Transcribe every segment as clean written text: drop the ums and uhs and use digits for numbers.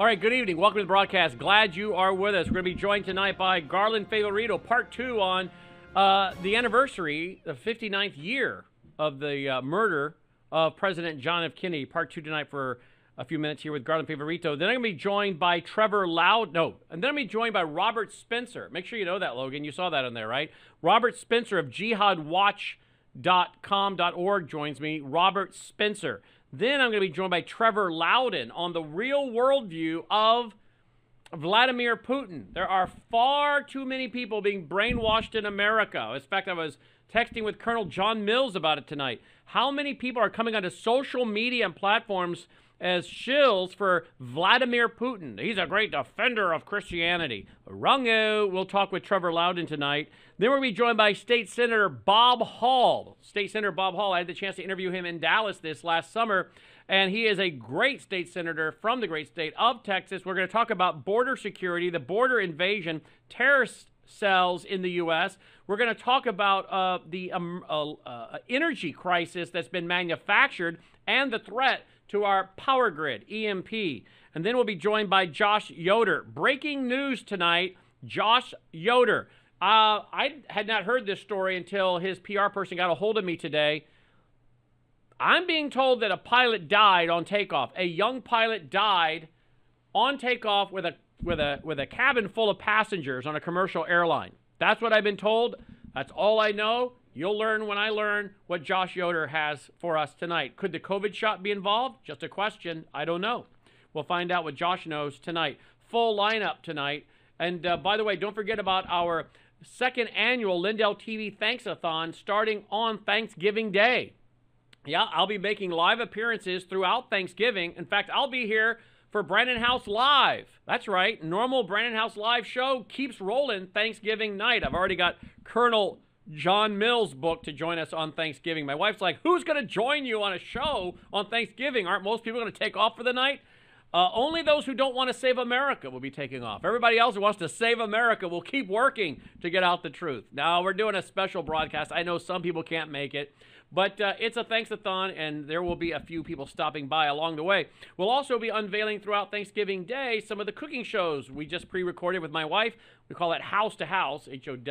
All right, good evening. Welcome to the broadcast. Glad you are with us. We're going to be joined tonight by Garland Favorito, part 2 on the anniversary, the 59th year of the murder of President John F. Kennedy. Part 2 tonight for a few minutes here with Garland Favorito. Then I'm going to be joined by Trevor Loud. No, and then I'm going to be joined by Robert Spencer. Make sure you know that, Logan. You saw that on there, right? Robert Spencer of jihadwatch.com.org joins me. Robert Spencer. Then I'm going to be joined by Trevor Loudon on the real worldview of Vladimir Putin. There are far too many people being brainwashed in America. In fact, I was texting with Colonel John Mills about it tonight. How many people are coming onto social media and platforms as shills for Vladimir Putin? He's a great defender of Christianity. Wrong-o. We'll talk with Trevor Loudon tonight. Then we'll be joined by State Senator Bob Hall. State Senator Bob Hall, I had the chance to interview him in Dallas this last summer, and he is a great state senator from the great state of Texas. We're going to talk about border security, the border invasion, terrorist cells in the U.S. We're going to talk about the energy crisis that's been manufactured and the threat to our power grid, EMP. And then we'll be joined by Josh Yoder. Breaking news tonight, Josh Yoder. I had not heard this story until his PR person got a hold of me today. I'm being told that a pilot died on takeoff. A young pilot died on takeoff with a cabin full of passengers on a commercial airline. That's what I've been told. That's all I know. You'll learn when I learn what Josh Yoder has for us tonight. Could the COVID shot be involved? Just a question. I don't know. We'll find out what Josh knows tonight. Full lineup tonight. And by the way, don't forget about our second annual Lindell TV Thanks-a-thon starting on Thanksgiving Day. Yeah, I'll be making live appearances throughout Thanksgiving. In fact, I'll be here for Brandon House Live. That's right. Normal Brandon House Live show keeps rolling Thanksgiving night. I've already got Colonel John Mills booked to join us on Thanksgiving. My wife's like, who's going to join you on a show on Thanksgiving? Aren't most people going to take off for the night? Only those who don't want to save America will be taking off. Everybody else who wants to save America will keep working to get out the truth. Now, we're doing a special broadcast. I know some people can't make it, but it's a thanks-a-thon, and there will be a few people stopping by along the way. We'll also be unveiling throughout Thanksgiving Day some of the cooking shows we just pre-recorded with my wife. We call it House to House,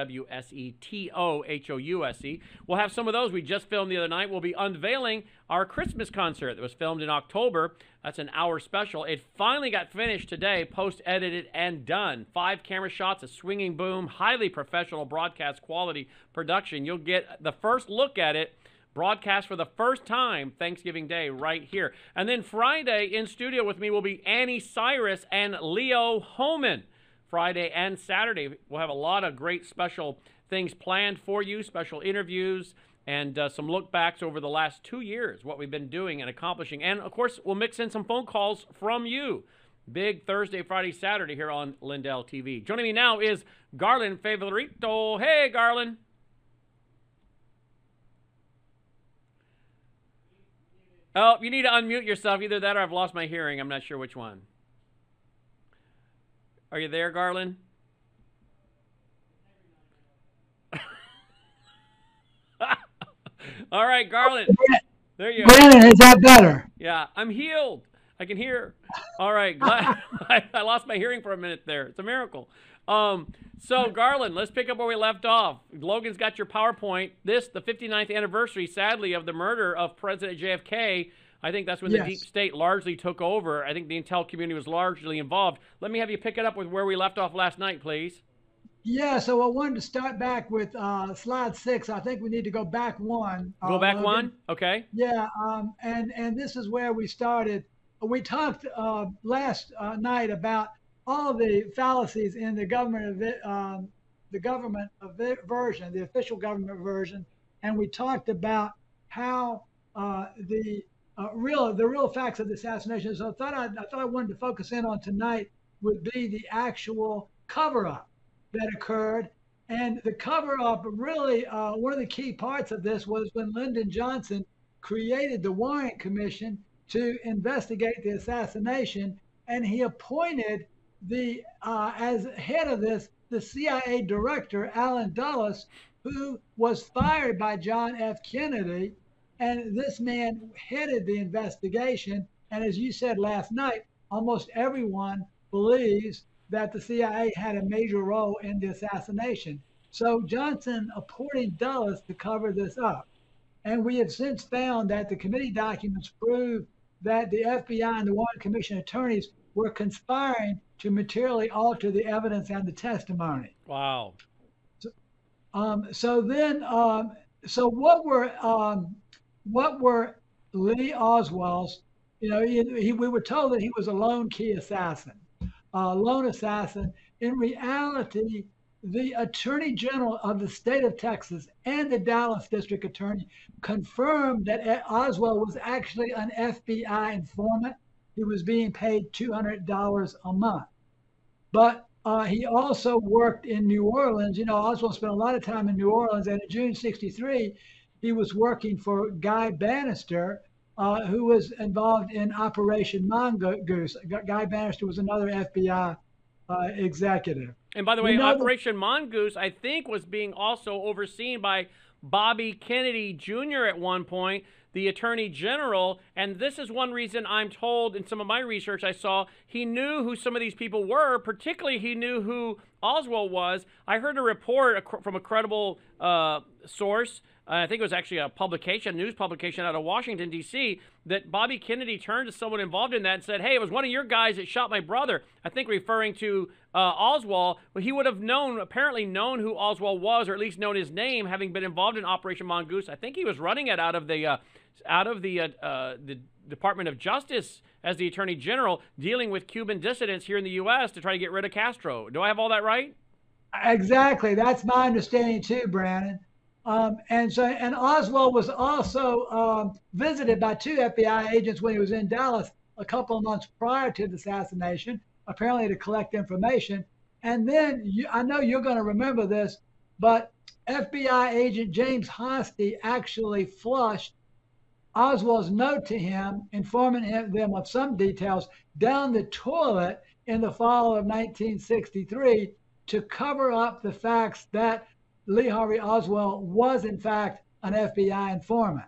HOWSETOHOUSE. We'll have some of those we just filmed the other night. We'll be unveiling our Christmas concert that was filmed in October. That's an hour special. It finally got finished today, post-edited and done. 5 camera shots, a swinging boom, highly professional broadcast quality production. You'll get the first look at it broadcast for the first time Thanksgiving Day right here. And then Friday in studio with me will be Annie Cyrus and Leo Homan. Friday and Saturday, we'll have a lot of great special things planned for you, special interviews, and some look backs over the last 2 years, what we've been doing and accomplishing. And, of course, we'll mix in some phone calls from you. Big Thursday, Friday, Saturday here on Lindell TV. Joining me now is Garland Favorito. Hey, Garland. Oh, you need to unmute yourself. Either that or I've lost my hearing. I'm not sure which one. Are you there, Garland? All right, Garland. There you go. Brandon, is that better? Yeah, I'm healed. I can hear. All right, glad I lost my hearing for a minute there. It's a miracle. So, Garland, let's pick up where we left off. Logan's got your PowerPoint. The 59th anniversary, sadly, of the murder of President JFK. I think that's when the deep state largely took over. I think the intel community was largely involved. Let me have you pick it up with where we left off last night, please. Yeah, so I wanted to start back with slide 6. I think we need to go back one. Go back one? Okay. Yeah, and this is where we started. We talked last night about all the fallacies in the government version, the official government version, and we talked about how the real facts of the assassination. So I thought I wanted to focus in on tonight would be the actual cover-up that occurred. And the cover-up, really, one of the key parts of this was when Lyndon Johnson created the Warren Commission to investigate the assassination, and he appointed as head of this, the CIA director, Alan Dulles, who was fired by John F. Kennedy. And this man headed the investigation. And as you said last night, almost everyone believes that the CIA had a major role in the assassination. So Johnson appointed Dulles to cover this up. And we have since found that the committee documents prove that the FBI and the Warren Commission attorneys were conspiring to materially alter the evidence and the testimony. Wow. So then, so what were Lee Oswald's? You know, we were told that he was a lone key assassin, lone assassin. In reality, the Attorney General of the state of Texas and the Dallas District Attorney confirmed that Oswald was actually an FBI informant. He was being paid $200 a month. But he also worked in New Orleans. You know, Oswald spent a lot of time in New Orleans, and in June '63, he was working for Guy Bannister, who was involved in Operation Mongoose. Guy Bannister was another FBI executive. And by the way, Operation Mongoose, I think, was being also overseen by Bobby Kennedy Jr. at one point, the Attorney General. And this is one reason I'm told in some of my research I saw he knew who some of these people were. Particularly, he knew who Oswald was. I heard a report from a credible source. I think it was actually a publication, news publication out of Washington, D.C., that Bobby Kennedy turned to someone involved in that and said, hey, it was one of your guys that shot my brother. I think referring to Oswald. But he would have apparently known who Oswald was, or at least known his name, having been involved in Operation Mongoose. I think he was running it out of the Department of Justice as the Attorney General, dealing with Cuban dissidents here in the U.S. to try to get rid of Castro. Do I have all that right? Exactly. That's my understanding too, Brandon. And Oswald was also visited by two FBI agents when he was in Dallas a couple of months prior to the assassination, apparently to collect information. And then I know you're going to remember this, but FBI agent James Hosty actually flushed Oswald's note to him, informing them of some details, down the toilet in the fall of 1963 to cover up the facts that Lee Harvey Oswald was, in fact, an FBI informant.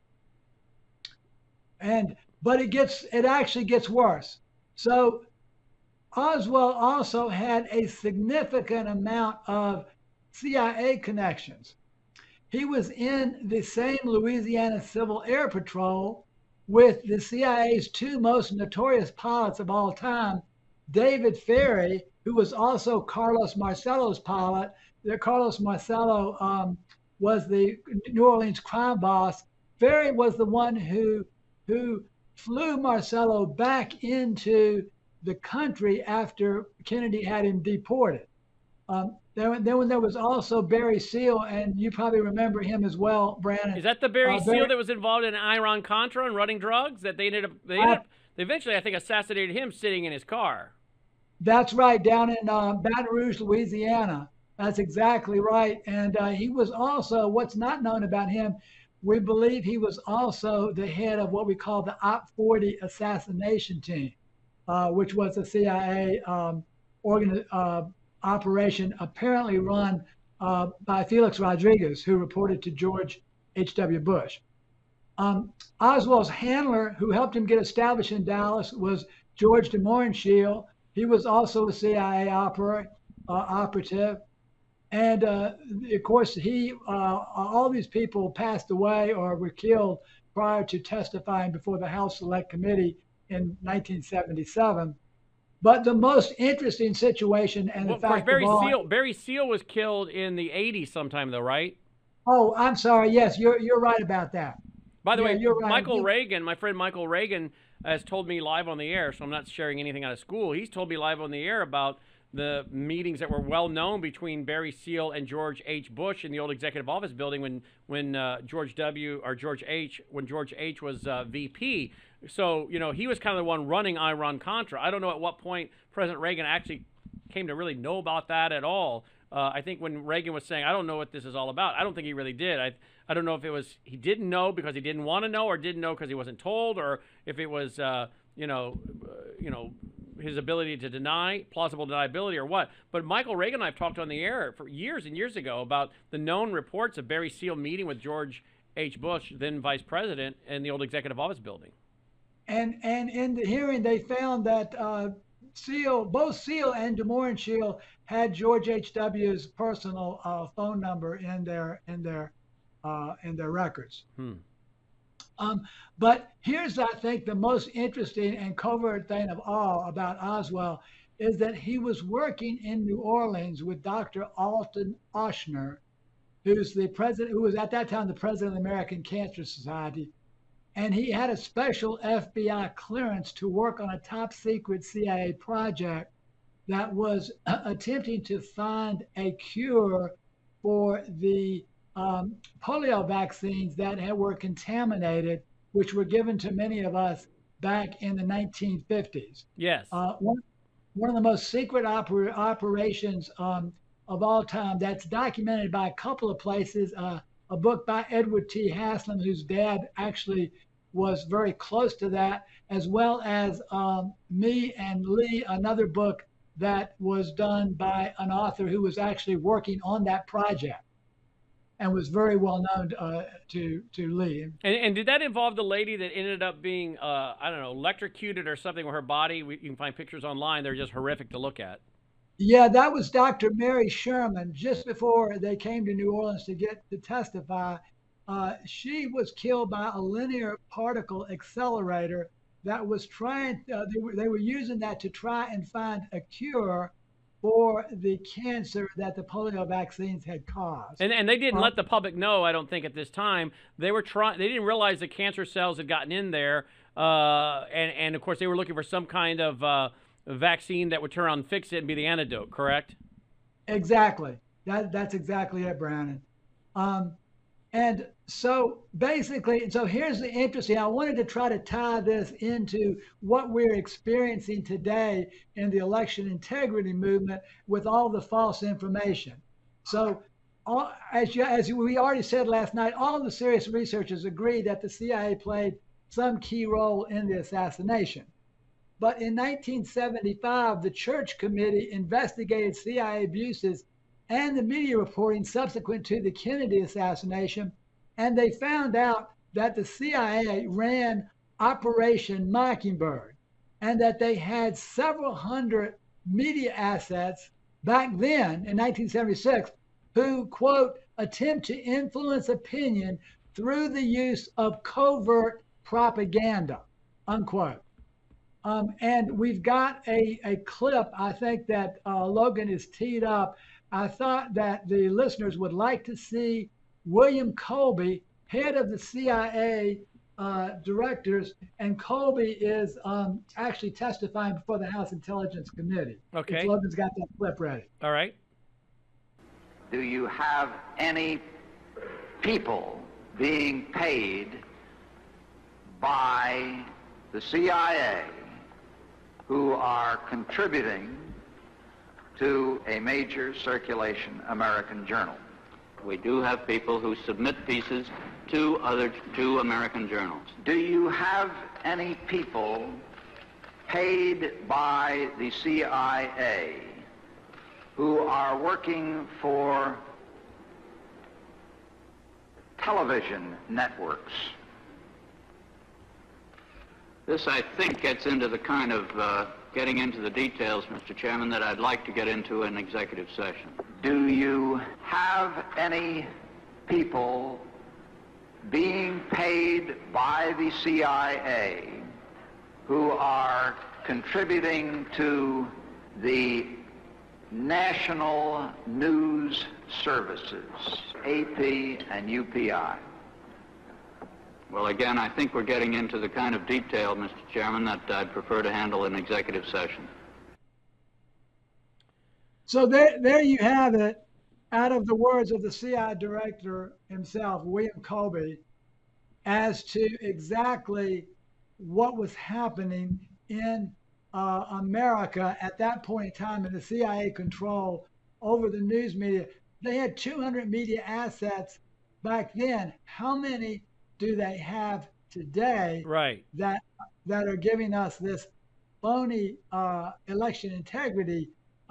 But it actually gets worse. So Oswald also had a significant amount of CIA connections. He was in the same Louisiana Civil Air Patrol with the CIA's two most notorious pilots of all time, David Ferrie, who was also Carlos Marcello's pilot. Carlos Marcello was the New Orleans crime boss. Ferrie was the one who flew Marcello back into the country after Kennedy had him deported. Then there was also Barry Seal, and you probably remember him as well, Brandon. Is that the Barry Seal that was involved in Iran-Contra and running drugs? That they eventually, I think, assassinated him sitting in his car. That's right, down in Baton Rouge, Louisiana. That's exactly right. And he was also, what's not known about him, we believe he was also the head of what we call the Op 40 assassination team, which was a CIA operation apparently run by Felix Rodriguez, who reported to George H.W. Bush. Oswald's handler, who helped him get established in Dallas, was George de Mohrenschildt. He was also a CIA operative. And of course, all these people passed away or were killed prior to testifying before the House Select Committee in 1977. But the most interesting situation, and the fact Barry Seal was killed in the 80s sometime, though, right? Oh, I'm sorry. Yes, you're right about that. By the way, you're right. Michael Reagan, my friend Michael Reagan, has told me live on the air, so I'm not sharing anything out of school. He's told me live on the air about the meetings that were well known between Barry Seal and George H. Bush in the old Executive Office building when George H. was VP. So, you know, he was kind of the one running Iran-Contra. I don't know at what point President Reagan actually came to really know about that at all. I think when Reagan was saying, I don't know what this is all about, I don't think he really did. I don't know if it was he didn't know because he didn't want to know, or didn't know because he wasn't told, or if it was, his ability to deny, plausible deniability, or what. But Michael Reagan and I have talked on the air for years and years ago about the known reports of Barry Seal meeting with George H. Bush, then Vice President, in the old Executive Office building. and in the hearing, they found that both Seal and DeMoore Shield had George H.W.'s personal phone number in their records. Hmm. But here's, I think, the most interesting and covert thing of all about Oswald is that he was working in New Orleans with Dr. Alton Ochsner, who's the president, who was at that time the president of the American Cancer Society, and he had a special FBI clearance to work on a top secret CIA project that was attempting to find a cure for the polio vaccines that were contaminated, which were given to many of us back in the 1950s. Yes. One of the most secret operations of all time that's documented by a couple of places. A book by Edward T. Haslam, whose dad actually was very close to that, as well as Me and Lee, another book that was done by an author who was actually working on that project and was very well known to Lee. And did that involve the lady that ended up being, I don't know, electrocuted or something with her body? You can find pictures online. They're just horrific to look at. Yeah, that was Dr. Mary Sherman just before they came to New Orleans to testify. She was killed by a linear particle accelerator that was trying. They were using that to try and find a cure for the cancer that the polio vaccines had caused. And they didn't let the public know, I don't think, at this time. They didn't realize the cancer cells had gotten in there, and of course they were looking for some kind of vaccine that would turn around and fix it and be the antidote. Correct? Exactly. That's exactly it, Brandon. And so basically, so here's the interesting. I wanted to try to tie this into what we're experiencing today in the election integrity movement with all the false information. So, as we already said last night, all the serious researchers agree that the CIA played some key role in the assassination. But in 1975, the Church Committee investigated CIA abuses and the media reporting subsequent to the Kennedy assassination, and they found out that the CIA ran Operation Mockingbird and that they had several hundred media assets back then in 1976 who, quote, attempt to influence opinion through the use of covert propaganda, unquote. And we've got a clip, I think, that Logan is teed up. I thought that the listeners would like to see William Colby, head of the CIA directors, and Colby is actually testifying before the House Intelligence Committee. Okay. Logan's got that clip ready. All right. Do you have any people being paid by the CIA who are contributing to a major circulation American journal? We do have people who submit pieces to American journals. Do you have any people paid by the CIA who are working for television networks? This, I think, gets into the kind of getting into the details, Mr. Chairman, that I'd like to get into in executive session. Do you have any people being paid by the CIA who are contributing to the national news services, AP and UPI? Well, again, I think we're getting into the kind of detail, Mr. Chairman, that I'd prefer to handle in executive session. So there you have it, out of the words of the CIA director himself, William Colby, as to exactly what was happening in America at that point in time in the CIA control over the news media. They had 200 media assets back then. How many do they have today, right, that are giving us this phony election integrity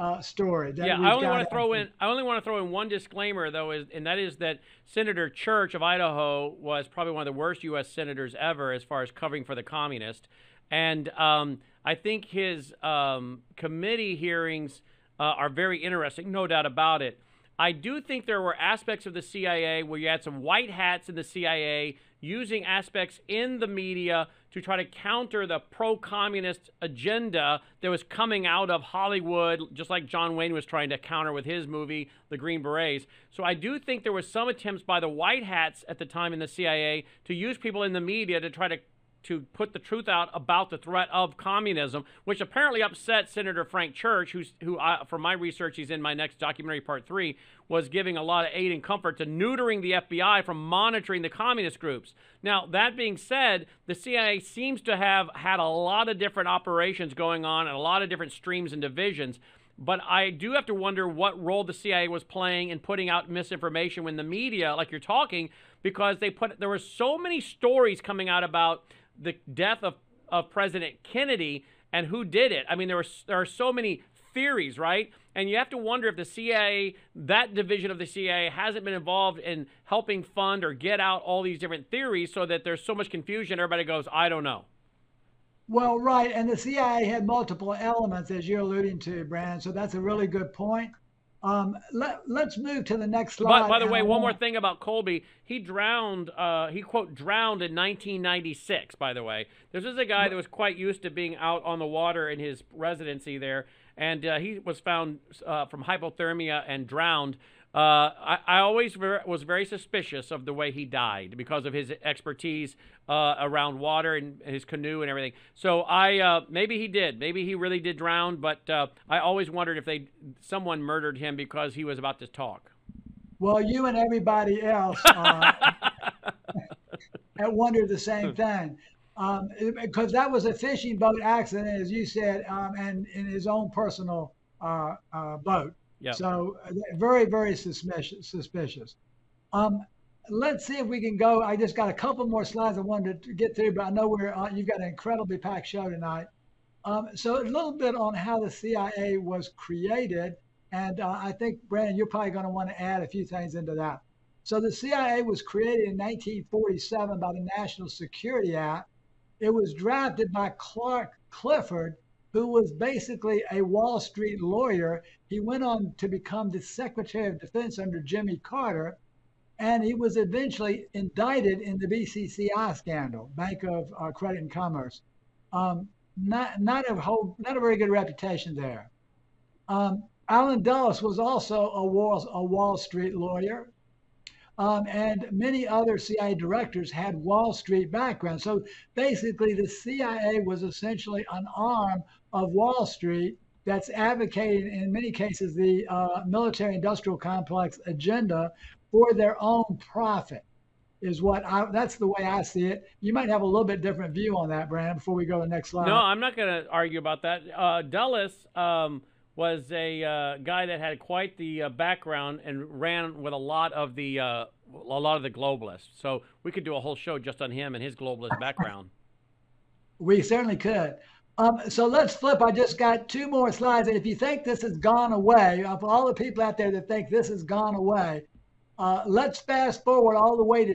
story. That Yeah, we've I only got want to throw after. in. I only want to throw in one disclaimer, though, and that is that Senator Church of Idaho was probably one of the worst U.S. senators ever as far as covering for the communists, and I think his committee hearings are very interesting, no doubt about it. I do think there were aspects of the CIA where you had some white hats in the CIA using aspects in the media to try to counter the pro-communist agenda that was coming out of Hollywood, just like John Wayne was trying to counter with his movie, The Green Berets. So I do think there was some attempts by the white hats at the time in the CIA to use people in the media to try to put the truth out about the threat of communism, which apparently upset Senator Frank Church, who from my research, he's in my next documentary, Part 3, was giving a lot of aid and comfort to neutering the FBI from monitoring the communist groups. Now, that being said, the CIA seems to have had a lot of different operations going on and a lot of different streams and divisions. But I do have to wonder what role the CIA was playing in putting out misinformation when the media, like you're talking, because there were so many stories coming out about the death of President Kennedy and who did it. I mean, there are so many theories, right? And you have to wonder if the CIA, that division of the CIA, hasn't been involved in helping fund or get out all these different theories so that there's so much confusion. Everybody goes, I don't know. Well, right. And the CIA had multiple elements, as you're alluding to, Brandon. So that's a really good point. Let's move to the next slide. By the way, one more thing about Colby. He drowned, he quote, drowned in 1996, by the way. This is a guy that was quite used to being out on the water in his residency there. And he was found from hypothermia and drowned. I always was very suspicious of the way he died because of his expertise around water and his canoe and everything. So maybe he did. Maybe he really did drown, but I always wondered if someone murdered him because he was about to talk. Well, you and everybody else wondered the same thing. Because that was a fishing boat accident, as you said, and in his own personal boat. Yep. So very, very suspicious. Let's see if we can go. I just got a couple more slides I wanted to get through, but I know you've got an incredibly packed show tonight. So a little bit on how the CIA was created, and I think, Brandon, you're probably going to want to add a few things into that. So the CIA was created in 1947 by the National Security Act. It was drafted by Clark Clifford, who was basically a Wall Street lawyer. He went on to become the Secretary of Defense under Jimmy Carter, and he was eventually indicted in the BCCI scandal, Bank of Credit and Commerce. Not a very good reputation there. Allen Dulles was also a Wall Street lawyer. And many other CIA directors had Wall Street backgrounds. So basically, the CIA was essentially an arm of Wall Street that's advocating, in many cases, the military-industrial complex agenda for their own profit. That's the way I see it. You might have a little bit different view on that, Brandon, before we go to the next slide. No, I'm not going to argue about that. Dulles was a guy that had quite the background and ran with a lot of the globalists. So we could do a whole show just on him and his globalist background. We certainly could. So let's flip. I just got two more slides. And if you think this has gone away, of all the people out there that think this has gone away, let's fast forward all the way to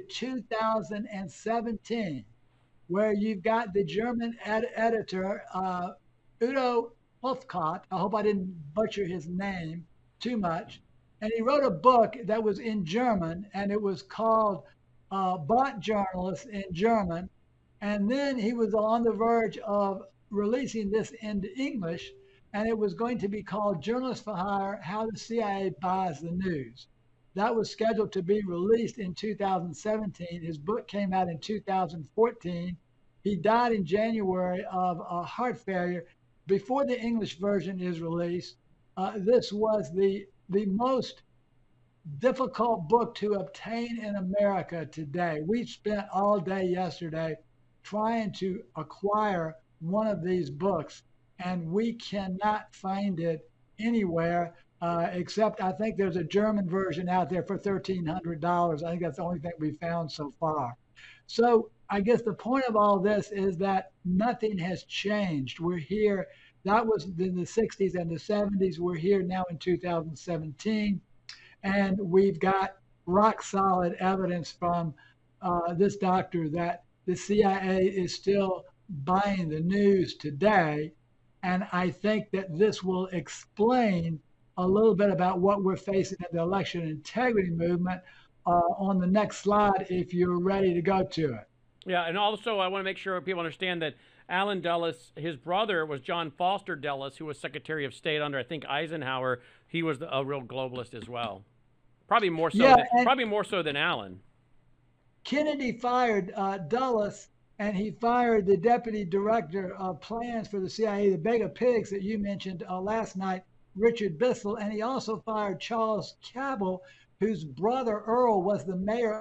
2017, where you've got the German editor, Udo Hofkott. I hope I didn't butcher his name too much. And he wrote a book that was in German, and it was called Bot Journalist in German. And then he was on the verge of releasing this into English, and it was going to be called Journalists for Hire, How the CIA Buys the News. That was scheduled to be released in 2017. His book came out in 2014. He died in January of heart failure. Before the English version is released, this was the most difficult book to obtain in America today. We spent all day yesterday trying to acquire one of these books, and we cannot find it anywhere except I think there's a German version out there for $1,300. I think that's the only thing we found so far. So I guess the point of all this is that nothing has changed. We're here. That was in the 60s and the 70s. We're here now in 2017, and we've got rock solid evidence from this doctor that the CIA is still buying the news today. And I think that this will explain a little bit about what we're facing in the election integrity movement on the next slide, if you're ready to go to it. Yeah, and also I want to make sure people understand that Alan Dulles, his brother was John Foster Dulles, who was Secretary of State under, I think, Eisenhower. He was a real globalist as well. Probably more so than Alan. Kennedy fired Dulles, and he fired the deputy director of plans for the CIA, the Bega Pigs that you mentioned last night, Richard Bissell, and he also fired Charles Cabell, whose brother Earl was the mayor.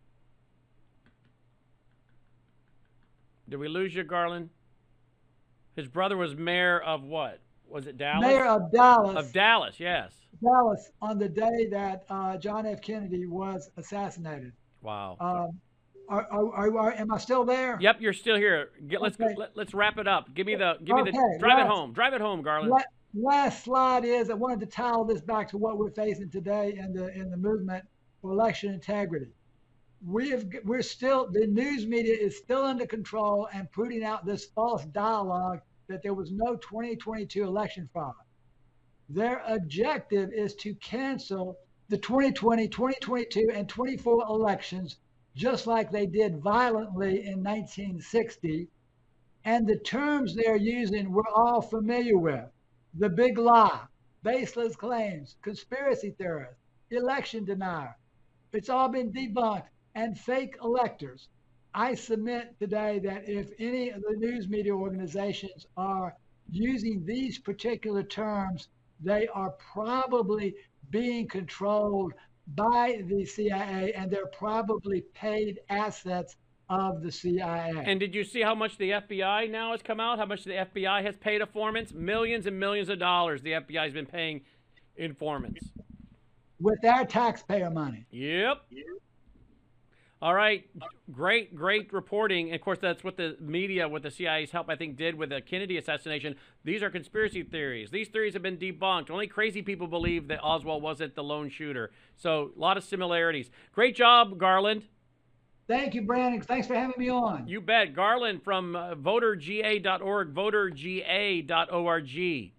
Did we lose you, Garland? His brother was mayor of what? Was it Dallas? Mayor of Dallas. Of Dallas, yes. Dallas on the day that John F. Kennedy was assassinated. Wow. Am I still there? Yep, you're still here. Let's wrap it up. Drive it home, Garland. Last slide is I wanted to tie all this back to what we're facing today in the movement for election integrity. We're still, the news media is still under control and putting out this false dialogue that there was no 2022 election fraud. Their objective is to cancel the 2020, 2022, and 24 elections, just like they did violently in 1960. And the terms they're using, we're all familiar with. The big lie, baseless claims, conspiracy theorists, election denier. It's all been debunked. And fake electors. I submit today that if any of the news media organizations are using these particular terms, they are probably being controlled by the CIA, and they're probably paid assets of the CIA. And did you see how much the FBI now has come out? How much the FBI has paid informants? Millions and millions of dollars the FBI has been paying informants. With their taxpayer money. Yep. All right. Great reporting. And of course, that's what the media, with the CIA's help, I think, did with the Kennedy assassination. These are conspiracy theories. These theories have been debunked. Only crazy people believe that Oswald wasn't the lone shooter. So a lot of similarities. Great job, Garland. Thank you, Brandon. Thanks for having me on. You bet. Garland from voterga.org, voterga.org.